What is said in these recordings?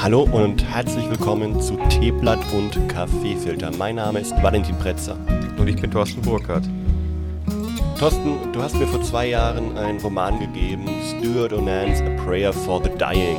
Hallo und herzlich willkommen zu Teeblatt und Kaffeefilter. Mein Name ist Valentin Pretzer. Und ich bin Thorsten Burkhardt. Thorsten, du hast mir vor 2 Jahren einen Roman gegeben, Stuart O'Nans A Prayer for the Dying.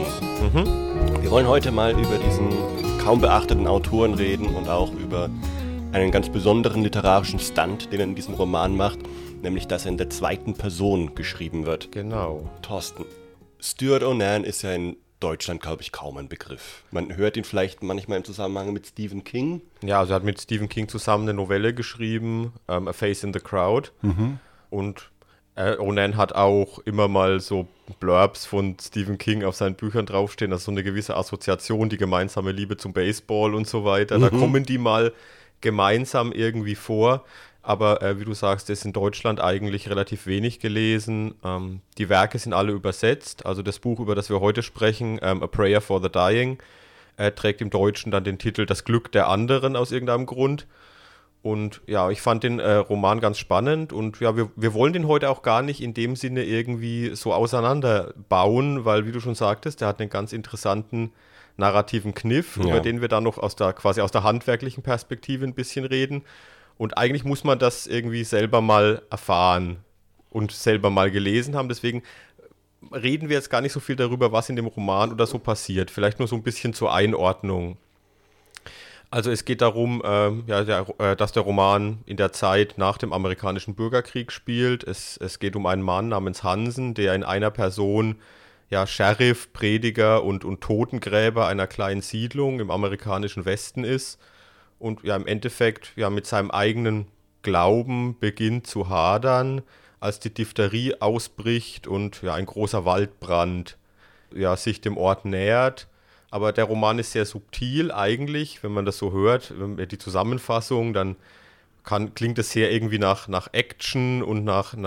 Wir wollen heute mal über diesen kaum beachteten Autoren reden und auch über einen ganz besonderen literarischen Stunt, den er in diesem Roman macht, nämlich dass er in der zweiten Person geschrieben wird. Genau. Thorsten, Stuart O'Nan ist ja in Deutschland, glaube ich, kaum ein Begriff. Man hört ihn vielleicht manchmal im Zusammenhang mit Stephen King. Ja, also er hat mit Stephen King zusammen eine Novelle geschrieben, A Face in the Crowd. Und O'Nan hat auch immer mal so Blurbs von Stephen King auf seinen Büchern draufstehen, also so eine gewisse Assoziation, die gemeinsame Liebe zum Baseball und so weiter. Da kommen die mal gemeinsam irgendwie vor. Aber wie du sagst, ist in Deutschland eigentlich relativ wenig gelesen. Die Werke sind alle übersetzt. Also das Buch, über das wir heute sprechen, A Prayer for the Dying, trägt im Deutschen dann den Titel Das Glück der anderen aus irgendeinem Grund. Und ja, ich fand den Roman ganz spannend. Und ja, wir wollen den heute auch gar nicht in dem Sinne irgendwie so auseinanderbauen, weil, wie du schon sagtest, der hat einen ganz interessanten narrativen Kniff, über den wir dann noch quasi aus der handwerklichen Perspektive ein bisschen reden. Und eigentlich muss man das irgendwie selber mal erfahren und selber mal gelesen haben. Deswegen reden wir jetzt gar nicht so viel darüber, was in dem Roman oder so passiert. Vielleicht nur so ein bisschen zur Einordnung. Also es geht darum, dass der Roman in der Zeit nach dem amerikanischen Bürgerkrieg spielt. Es geht um einen Mann namens Hansen, der in einer Person Sheriff, Prediger und Totengräber einer kleinen Siedlung im amerikanischen Westen ist. Und im Endeffekt mit seinem eigenen Glauben beginnt zu hadern, als die Diphtherie ausbricht und ein großer Waldbrand sich dem Ort nähert. Aber der Roman ist sehr subtil eigentlich, wenn man das so hört, die Zusammenfassung, dann klingt es sehr irgendwie nach Action und nach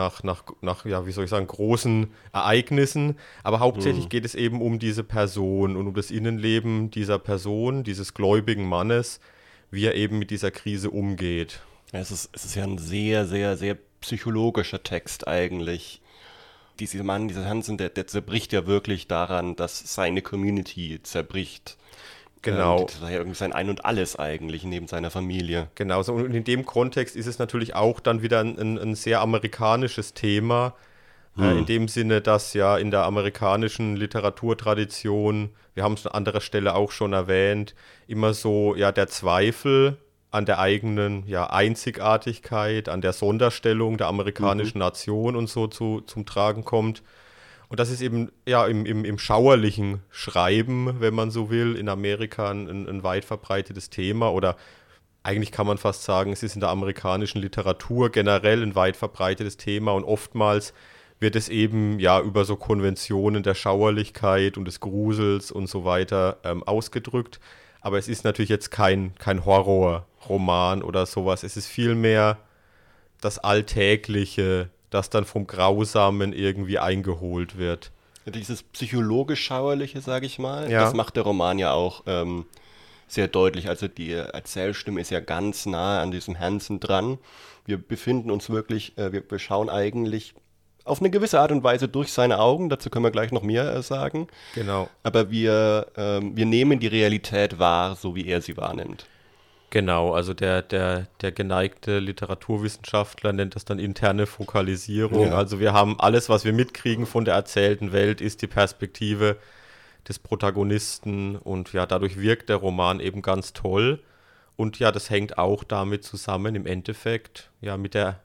großen Ereignissen. Aber hauptsächlich geht es eben um diese Person und um das Innenleben dieser Person, dieses gläubigen Mannes, wie er eben mit dieser Krise umgeht. Ja, es ist ja ein sehr, sehr, sehr psychologischer Text eigentlich. Dieser Mann, dieser Hansen, der zerbricht ja wirklich daran, dass seine Community zerbricht. Genau. Das war ja irgendwie sein Ein und Alles eigentlich, neben seiner Familie. Genau, so, und in dem Kontext ist es natürlich auch dann wieder ein sehr amerikanisches Thema, in dem Sinne, dass ja in der amerikanischen Literaturtradition, wir haben es an anderer Stelle auch schon erwähnt, immer so der Zweifel an der eigenen Einzigartigkeit, an der Sonderstellung der amerikanischen Nation und so zum Tragen kommt. Und das ist eben im schauerlichen Schreiben, wenn man so will, in Amerika ein weit verbreitetes Thema, oder eigentlich kann man fast sagen, es ist in der amerikanischen Literatur generell ein weit verbreitetes Thema, und oftmals wird es eben über so Konventionen der Schauerlichkeit und des Grusels und so weiter ausgedrückt. Aber es ist natürlich jetzt kein Horrorroman oder sowas. Es ist vielmehr das Alltägliche, das dann vom Grausamen irgendwie eingeholt wird. Dieses psychologisch-schauerliche, sage ich mal, Ja. Das macht der Roman ja auch sehr deutlich. Also die Erzählstimme ist ja ganz nah an diesem Hansen dran. Wir befinden uns wirklich, wir schauen eigentlich auf eine gewisse Art und Weise durch seine Augen, dazu können wir gleich noch mehr sagen. Genau. Aber wir nehmen die Realität wahr, so wie er sie wahrnimmt. Genau, also der geneigte Literaturwissenschaftler nennt das dann interne Fokalisierung. Ja. Also wir haben alles, was wir mitkriegen von der erzählten Welt, ist die Perspektive des Protagonisten, und dadurch wirkt der Roman eben ganz toll. Und das hängt auch damit zusammen im Endeffekt mit der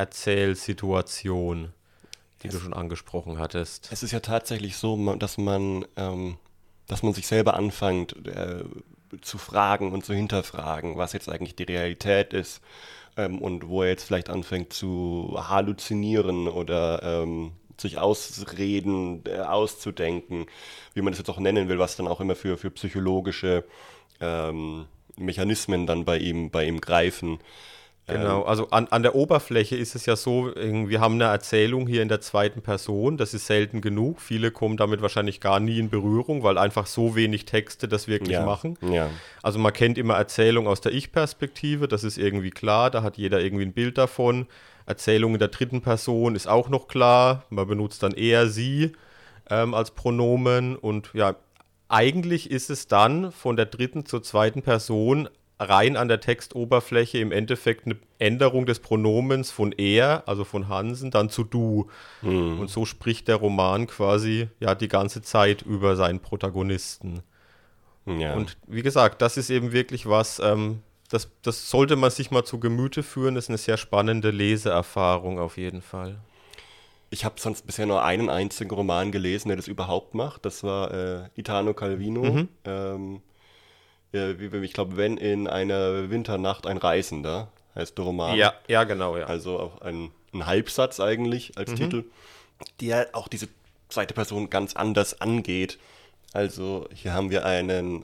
Erzählsituation, die du schon angesprochen hattest. Es ist ja tatsächlich so, dass man sich selber anfängt zu fragen und zu hinterfragen, was jetzt eigentlich die Realität ist, und wo er jetzt vielleicht anfängt zu halluzinieren oder sich Ausreden auszudenken, wie man das jetzt auch nennen will, was dann auch immer für psychologische Mechanismen dann bei ihm greifen. Genau, also an der Oberfläche ist es ja so, wir haben eine Erzählung hier in der zweiten Person, das ist selten genug. Viele kommen damit wahrscheinlich gar nie in Berührung, weil einfach so wenig Texte das wirklich machen. Ja. Also man kennt immer Erzählung aus der Ich-Perspektive, das ist irgendwie klar, da hat jeder irgendwie ein Bild davon. Erzählung in der dritten Person ist auch noch klar, man benutzt dann eher sie als Pronomen, und eigentlich ist es dann von der dritten zur zweiten Person rein an der Textoberfläche im Endeffekt eine Änderung des Pronomens von er, also von Hansen, dann zu du. Und so spricht der Roman quasi ja die ganze Zeit über seinen Protagonisten. Ja. Und wie gesagt, das ist eben wirklich was, das sollte man sich mal zu Gemüte führen. Das ist eine sehr spannende Leseerfahrung auf jeden Fall. Ich habe sonst bisher nur einen einzigen Roman gelesen, der das überhaupt macht. Das war Italo Calvino. Ich glaube, wenn in einer Winternacht ein Reisender, heißt der Roman. Ja, genau, ja. Also auch ein Halbsatz eigentlich als Titel, der auch diese zweite Person ganz anders angeht. Also hier haben wir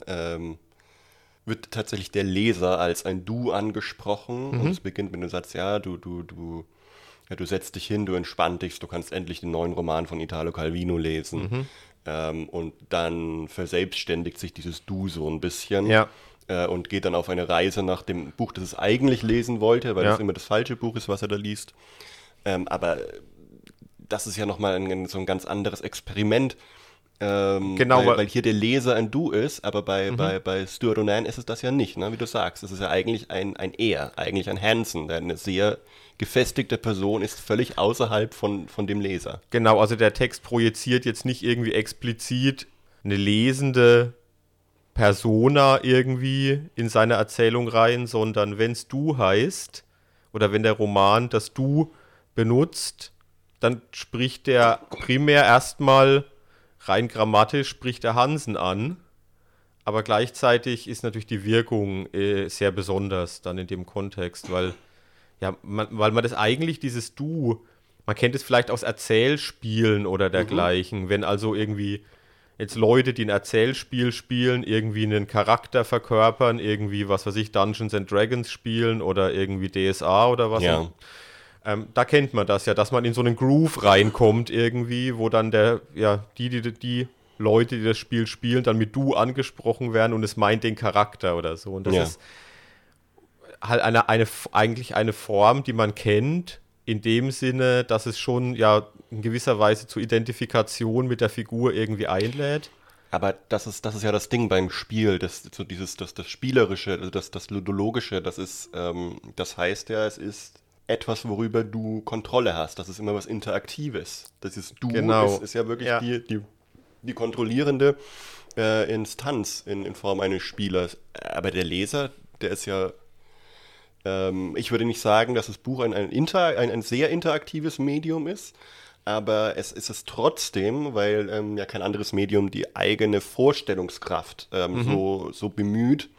wird tatsächlich der Leser als ein Du angesprochen und es beginnt mit dem Satz, ja, du setzt dich hin, du entspannst dich, du kannst endlich den neuen Roman von Italo Calvino lesen. Und dann verselbstständigt sich dieses Du so ein bisschen und geht dann auf eine Reise nach dem Buch, das es eigentlich lesen wollte, weil es immer das falsche Buch ist, was er da liest. Aber das ist ja nochmal so ein ganz anderes Experiment. Genau, weil hier der Leser ein Du ist, aber bei Stuart O'Nan ist es das ja nicht, ne? Wie du sagst. Es ist ja eigentlich ein Er, eigentlich ein Hansen, der eine sehr gefestigte Person ist, völlig außerhalb von dem Leser. Genau, also der Text projiziert jetzt nicht irgendwie explizit eine lesende Persona irgendwie in seine Erzählung rein, sondern wenn es Du heißt oder wenn der Roman das Du benutzt, dann spricht der primär erstmal rein grammatisch spricht der Hansen an, aber gleichzeitig ist natürlich die Wirkung sehr besonders dann in dem Kontext, weil man das eigentlich, dieses Du, man kennt es vielleicht aus Erzählspielen oder dergleichen, wenn also irgendwie jetzt Leute, die ein Erzählspiel spielen, irgendwie einen Charakter verkörpern, irgendwie, was weiß ich, Dungeons and Dragons spielen oder irgendwie DSA oder was. Ja. Da kennt man das ja, dass man in so einen Groove reinkommt irgendwie, wo dann die Leute, die das Spiel spielen, dann mit Du angesprochen werden und es meint den Charakter oder so. Und das ist halt eigentlich eine Form, die man kennt, in dem Sinne, dass es schon ja in gewisser Weise zur Identifikation mit der Figur irgendwie einlädt. Aber das ist ja das Ding beim Spiel, das Spielerische, also das Ludologische, das heißt ja, es ist etwas, worüber du Kontrolle hast. Das ist immer was Interaktives. Das ist Du, ist ja wirklich die kontrollierende Instanz in Form eines Spielers. Aber der Leser, der ist ja ich würde nicht sagen, dass das Buch ein sehr interaktives Medium ist, aber es ist es trotzdem, weil ja kein anderes Medium die eigene Vorstellungskraft so bemüht.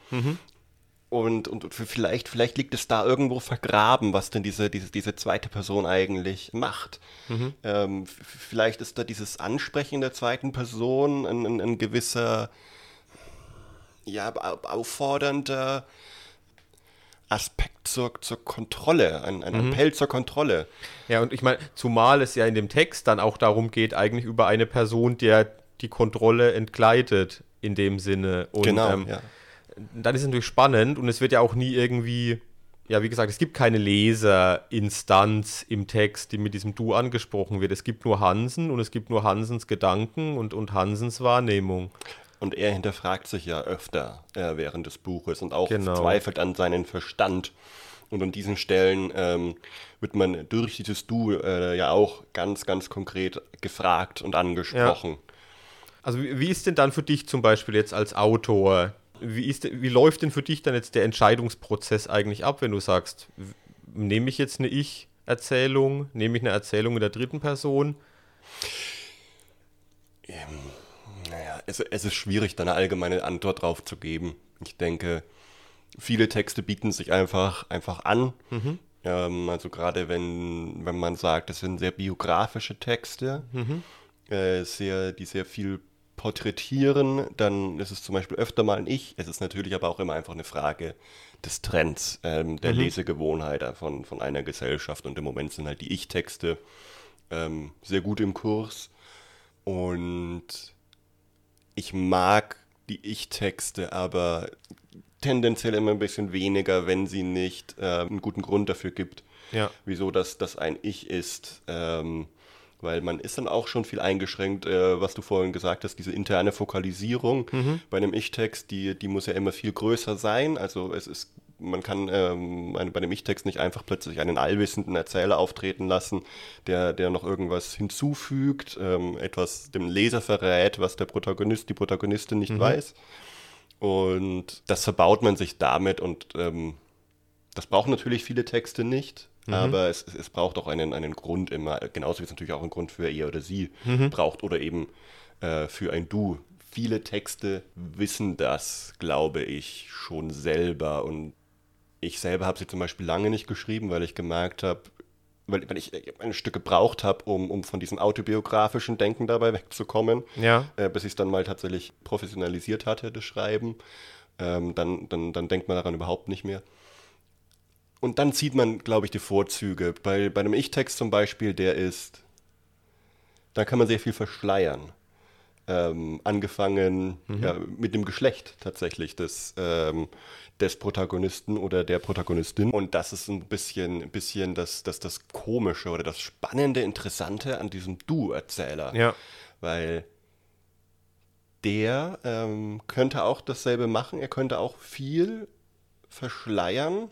Und vielleicht liegt es da irgendwo vergraben, was denn diese zweite Person eigentlich macht. Vielleicht ist da dieses Ansprechen der zweiten Person ein gewisser, auffordernder Aspekt zur Kontrolle, ein Appell zur Kontrolle. Ja, und ich meine, zumal es ja in dem Text dann auch darum geht, eigentlich über eine Person, der die Kontrolle entgleitet, in dem Sinne. Und, genau, dann ist es natürlich spannend und es wird ja auch nie irgendwie, ja, wie gesagt, es gibt keine Leserinstanz im Text, die mit diesem Du angesprochen wird. Es gibt nur Hansen und es gibt nur Hansens Gedanken und Hansens Wahrnehmung. Und er hinterfragt sich ja öfter während des Buches und auch zweifelt an seinen Verstand. Und an diesen Stellen wird man durch dieses Du ja auch ganz, ganz konkret gefragt und angesprochen. Ja. Also wie ist denn dann für dich zum Beispiel jetzt als Autor, wie läuft denn für dich dann jetzt der Entscheidungsprozess eigentlich ab, wenn du sagst, nehme ich jetzt eine Ich-Erzählung, nehme ich eine Erzählung in der dritten Person? Naja, es ist schwierig, da eine allgemeine Antwort drauf zu geben. Ich denke, viele Texte bieten sich einfach an. Also gerade wenn man sagt, das sind sehr biografische Texte, die sehr viel porträtieren, dann ist es zum Beispiel öfter mal ein Ich. Es ist natürlich aber auch immer einfach eine Frage des Trends, der Lesegewohnheit von einer Gesellschaft. Und im Moment sind halt die Ich-Texte sehr gut im Kurs. Und ich mag die Ich-Texte, aber tendenziell immer ein bisschen weniger, wenn sie nicht einen guten Grund dafür gibt, wieso das ein Ich ist. weil man ist dann auch schon viel eingeschränkt, was du vorhin gesagt hast, diese interne Fokalisierung bei einem Ich-Text, die muss ja immer viel größer sein, also man kann bei dem Ich-Text nicht einfach plötzlich einen allwissenden Erzähler auftreten lassen, der noch irgendwas hinzufügt, etwas dem Leser verrät, was der Protagonist, die Protagonistin nicht weiß. Und das verbaut man sich damit und das brauchen natürlich viele Texte nicht, aber es braucht auch einen Grund immer, genauso wie es natürlich auch einen Grund für er oder sie braucht oder eben für ein Du. Viele Texte wissen das, glaube ich, schon selber und ich selber habe sie zum Beispiel lange nicht geschrieben, weil ich gemerkt habe, weil ich ein Stück gebraucht habe, um von diesem autobiografischen Denken dabei wegzukommen, bis ich es dann mal tatsächlich professionalisiert hatte, das Schreiben. Dann denkt man daran überhaupt nicht mehr. Und dann sieht man, glaube ich, die Vorzüge. Bei einem Ich-Text zum Beispiel, da kann man sehr viel verschleiern. Angefangen mit dem Geschlecht tatsächlich des Protagonisten oder der Protagonistin. Und das ist ein bisschen das Komische oder das Spannende, Interessante an diesem Du-Erzähler. Ja. Weil der könnte auch dasselbe machen, er könnte auch viel verschleiern,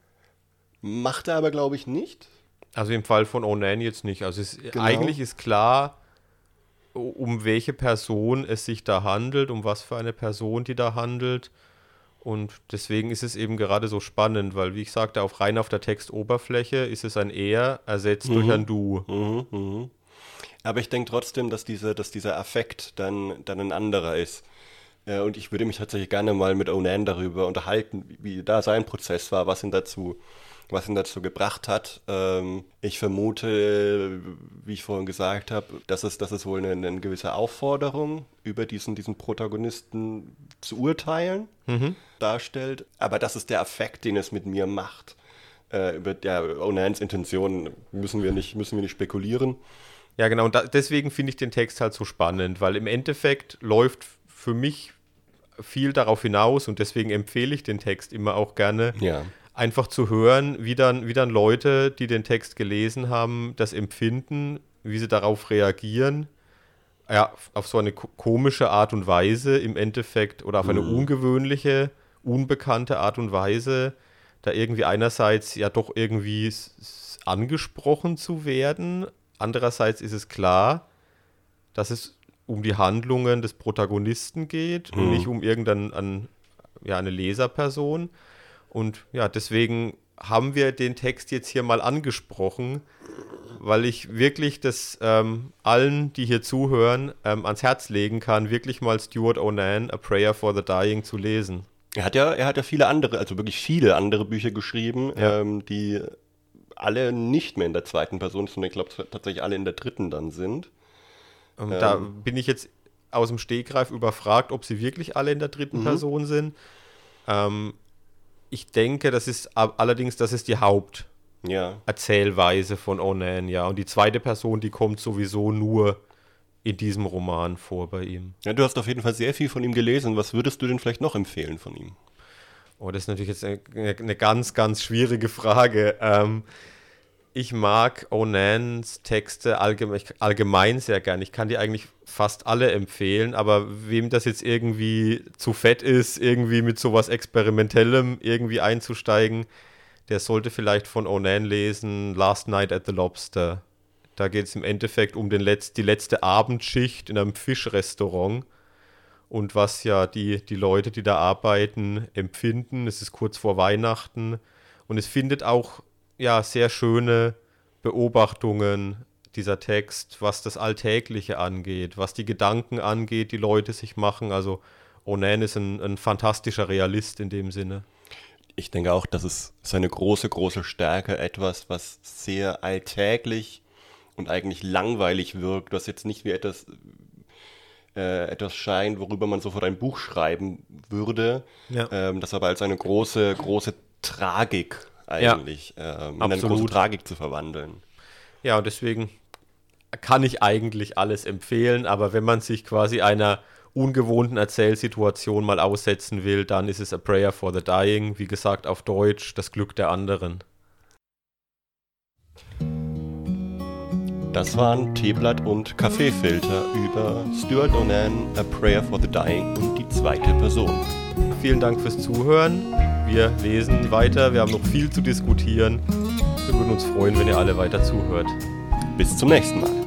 macht er aber, glaube ich, nicht. Also im Fall von Onan jetzt nicht. Also eigentlich ist klar, um welche Person es sich da handelt, um was für eine Person die da handelt. Und deswegen ist es eben gerade so spannend, weil, wie ich sagte, rein auf der Textoberfläche ist es ein Er ersetzt durch ein Du. Aber ich denke trotzdem, dass dieser Affekt dann ein anderer ist. Und ich würde mich tatsächlich gerne mal mit Onan darüber unterhalten, wie da sein Prozess war, was ihn dazu gebracht hat. Ich vermute, wie ich vorhin gesagt habe, dass es wohl eine gewisse Aufforderung über diesen Protagonisten zu urteilen darstellt. Aber das ist der Affekt, den es mit mir macht. Über Onans Intentionen müssen wir nicht spekulieren. Ja, genau. Und deswegen finde ich den Text halt so spannend, weil im Endeffekt läuft für mich viel darauf hinaus und deswegen empfehle ich den Text immer auch gerne. Ja. Einfach zu hören, wie dann Leute, die den Text gelesen haben, das empfinden, wie sie darauf reagieren. Ja, auf so eine komische Art und Weise im Endeffekt oder auf eine ungewöhnliche, unbekannte Art und Weise, da irgendwie einerseits ja doch irgendwie angesprochen zu werden. Andererseits ist es klar, dass es um die Handlungen des Protagonisten geht und nicht um eine Leserperson. Und ja, deswegen haben wir den Text jetzt hier mal angesprochen, weil ich wirklich das allen, die hier zuhören, ans Herz legen kann, wirklich mal Stuart Onan, A Prayer for the Dying zu lesen. Er hat ja viele andere, also wirklich viele andere Bücher geschrieben, die alle nicht mehr in der zweiten Person, sondern ich glaube tatsächlich alle in der dritten dann sind. Da bin ich jetzt aus dem Stegreif überfragt, ob sie wirklich alle in der dritten Person sind. Ich denke, das ist die Haupterzählweise von Onan, ja. Und die zweite Person, die kommt sowieso nur in diesem Roman vor bei ihm. Ja, du hast auf jeden Fall sehr viel von ihm gelesen. Was würdest du denn vielleicht noch empfehlen von ihm? Oh, das ist natürlich jetzt eine ganz, ganz schwierige Frage. Ich mag Onans Texte allgemein sehr gern. Ich kann die eigentlich fast alle empfehlen, aber wem das jetzt irgendwie zu fett ist, irgendwie mit sowas Experimentellem irgendwie einzusteigen, der sollte vielleicht von Onan lesen Last Night at the Lobster. Da geht es im Endeffekt um die letzte Abendschicht in einem Fischrestaurant und was ja die Leute, die da arbeiten, empfinden. Es ist kurz vor Weihnachten und es findet auch sehr schöne Beobachtungen, dieser Text, was das Alltägliche angeht, was die Gedanken angeht, die Leute sich machen. Also Onan ist ein fantastischer Realist in dem Sinne. Ich denke auch, das ist seine große, große Stärke, etwas, was sehr alltäglich und eigentlich langweilig wirkt, was jetzt nicht wie etwas scheint, worüber man sofort ein Buch schreiben würde, das aber als eine große, große Tragik eigentlich in eine große Tragik zu verwandeln. Ja, und deswegen kann ich eigentlich alles empfehlen, aber wenn man sich quasi einer ungewohnten Erzählsituation mal aussetzen will, dann ist es A Prayer for the Dying, wie gesagt auf Deutsch, das Glück der anderen. Das waren Teeblatt und Kaffeefilter über Stuart Onan, A Prayer for the Dying und die zweite Person. Vielen Dank fürs Zuhören. Wir lesen weiter, wir haben noch viel zu diskutieren. Wir würden uns freuen, wenn ihr alle weiter zuhört. Bis zum nächsten Mal.